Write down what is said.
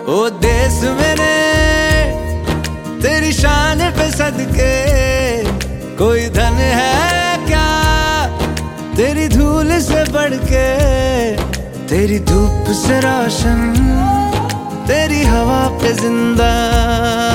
ओ देश मेरे तेरी शान पे सदके, कोई धन है क्या तेरी धूल से बढ़ के। तेरी धूप से रोशन, तेरी हवा पे जिंदा।